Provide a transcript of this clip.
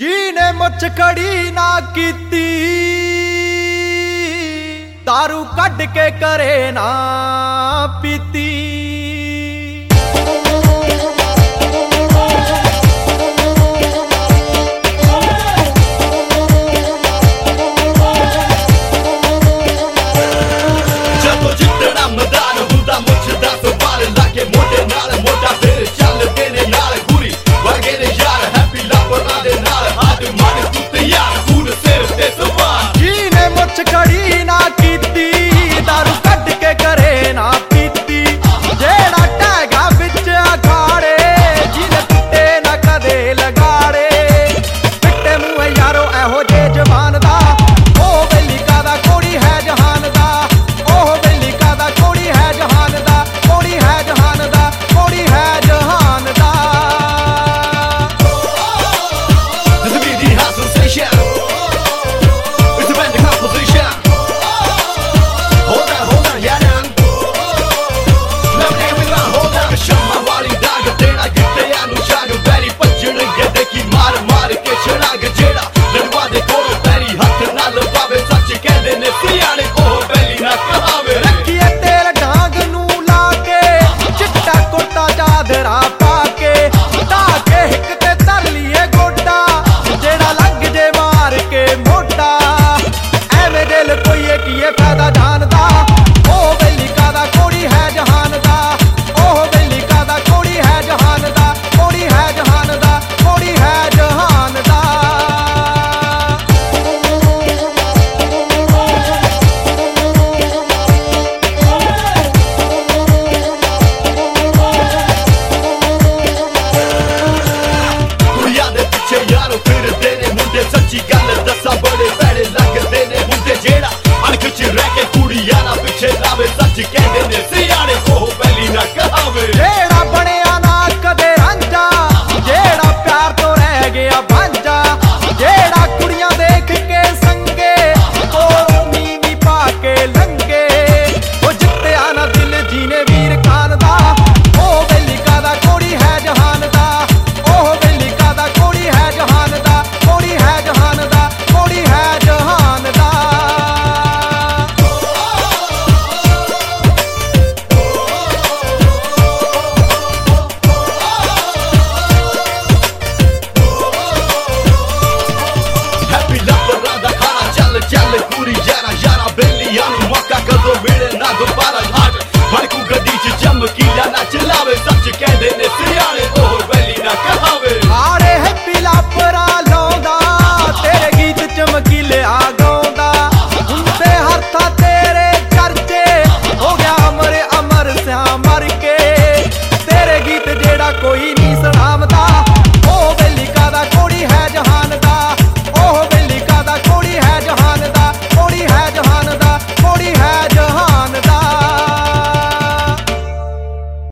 ਜਿਹਨੇ ਮੁੱਛ ਖੜੀ ਨਾ ਕੀਤੀ, दारू ਕੱਢ ਕੇ ਕਰੇ ਨਾ ਪੀਤੀ। ਜਦੋਂ ਜਿੱਤਣਾ ਮੈਦਾਨ ਹੁੰਦਾ ਮੁੱਛ ਦਾ ਸਵਾਲ ਲਾ ਕੇ ਮੋਢੇ ਨਾਲ ਮੋਢਾ ਫਿਰ ਚੱਲਦੇ ਨੇ ਨਾਲ ਗੁਰੀ ਵਰਗੇ ਨੇ ਯਾਰ ਹੈਪੀ ਲਾਪਰਾਂ ਦੇ ਨਾਲ ਹੱਥ ਮਾਰ ਤੂੰ ਤਿਆਰ ਫੂਲ ਸਿਰ ਤੇ ਸਵਾਰ। ਜਿਹਨੇ ਮੁੱਛ ਖੜੀ ਨਾ ਕੀਤੀ, दारू ਕੱਢ ਕੇ ਕਰੇ ਨਾ ਪੀਤੀ। ਜਿਹੜਾ ਟੈਗਾ ਵਿੱਚ ਅਖਾੜੇ, ਜਿਹਨੇ ਟੁੱਟੇ ਨਾ ਕਦੇ ਲਗਾੜੇ। ਫਿੱਟੇ ਮੂੰਹ ਯਾਰੋ ਇਹੋ ਜੇ ਜਵਾਨ ਦਾ, ਉਹ ਵੇਲੀ ਕਾਦਾ ਕੋੜੀ ਹੈ ਜਹਾਨ ਦਾ। ਉਹ ਵੇਲੀ ਕਾਦਾ ਕੋੜੀ ਹੈ ਜਹਾਨ ਦਾ, ਕੋੜੀ ਹੈ ਜਹਾਨ ਦਾ, ਕੋੜੀ ਹੈ ਜਹਾਨ ਦਾ। This will be the house sensation. It's a band composition. Hold on, yeah man. Now everyone hold on. ਸ਼ਮਾ ਵਾਲੀ ਦਾਗ ਤੇਰਾ ਗਿੱਟਿਆਂ ਨੂੰ ਛਾਗ ਪੈਰੀ ਭੱਜਣਗੇ ਦੇਖੀ ਮਾਰ ਮਾਰ ਕੇ ਛੜਾਗ। ਜਿਹੜਾ ਲੜਵਾ ਦੇ ਕੋਲ ਪੈਰੀ ਹੱਥ ਨਾਲ ਲਵਾਵੇ ਸੱਚ ਕਹਿੰਦੇ ਨੇ ਸਿਆਣੇ ਉਹ ਬੈਲੀ ਨਾ ਕਹਾਵੇ। ਰੱਖੀਏ ਤੇਲ ਡਾਂਗ ਨੂੰ ਲਾ ਕੇ, ਚਿੱਟਾ ਕੁੜਤਾ ਚਾਦਰਾ ਪਾ ਕੇ। ਢਾਹ ਕੇ ਹਿੱਕ ਤੇ ਧਰ ਲਈਏ ਗੋਡਾ, ਜਿਹੜਾ ਲੱਗ ਜੇ ਮਾਰ ਕੇ ਮੋਢਾ। ਐਵੇਂ ਦਿਲ ਕੋਈਏ ਕੀਏ ਫਾਇਦਾ ਜਾਣਦਾ, ਉਹ ਵੇਲੀ ਕਾਦਾ ਕੋੜੀ ਹੈ ਜਹਾਨ ਦਾ। ਉਹ ਵੇਲੀ ਕਾਦਾ ਕੋੜੀ ਹੈ ਜਹਾਨ ਦਾ, ਕੋੜੀ ਹੈ ਜਹਾਨ ਦਾ, ਕੋੜੀ ਹੈ ਜਹਾਨ ਦਾ। ਕੁੜੀਆਂ ਦੇ ਪਿੱਛੇ ਯਾਰੋ ਫਿਰਦੇ ਨੇ ਮੁੰਡੇ ਸੱਚੀ ਗੱਲ ਦੱਸਾਂ ਬੜੇ ਭੈੜੇ ਲੱਗਦੇ ਨੇ ਮੁੰਡੇ। ਜਿਹੜਾ ਅਣਖ ਚ ਰਹਿ ਕੇ ਕੁੜੀਆਂ ਨਾਲ ਪਿੱਛੇ ਲਾਵੇ ਸੱਚ ਕਹਿੰਦੇ ਨੇ ਸਿਆਣੇ ਉਹ ਬੈਲੀ ਨਾ ਕਹਾਵੇ। ਜਿਹੜਾ ਬਣਿਆ ਨਾ ਕਦੇ ਰਾਂਝਾ, ਜਿਹੜਾ ਪਿਆਰ ਤੋਂ ਰਹਿ ਗਿਆ ਵਾਂਝਾ। ਜਿਹੜਾ ਕੁੜੀਆਂ ਦੇਖ ਕੇ ਸੰਗੇ, ਉਹ ਨੀਵੀਂ ਪਾ ਕੇ ਲੰਗੇ। ਉਹ ਜਿੱਤਿਆ ਨਾ ਦਿਲ ਜੀਨੇ ਵੀਰ ਖਾਨ ਦਾ, ਉਹ ਵੇਲੀ ਕਾਦਾ ਕੋੜੀ ਹੈ ਜਹਾਨ ਦਾ। ਉਹ ਵੇਲੀ ਕਾਦਾ ਕੋੜੀ ਹੈ ਜਹਾਨ ਦਾ, ਕੋੜੀ ਹੈ ਜਹਾਨ ਦਾ, ਕੋੜੀ ਹੈ ਜਹਾਨ ਦਾ। ਹੈਪੀ ਲਾਪਰਾਂ ਦਾ ਖਾਣਾ ਚੱਲ ਚੱਲ ਪੂਰੀ ਯਾਰਾ ਯਾਰਾ ਬੇਲੀਆਂ ਨੂੰ ਮੌਕਾ ਕਦੋਂ ਮਿਲੇ ਨਾ ਦੁਬਾਰਾ। ਹਾਟ ਫੜਕੂ ਗੱਡੀ ਚ ਚਮਕੀਲਾ ਨਾ ਚਲਾਵੇ ਸੱਚ ਕਹਿ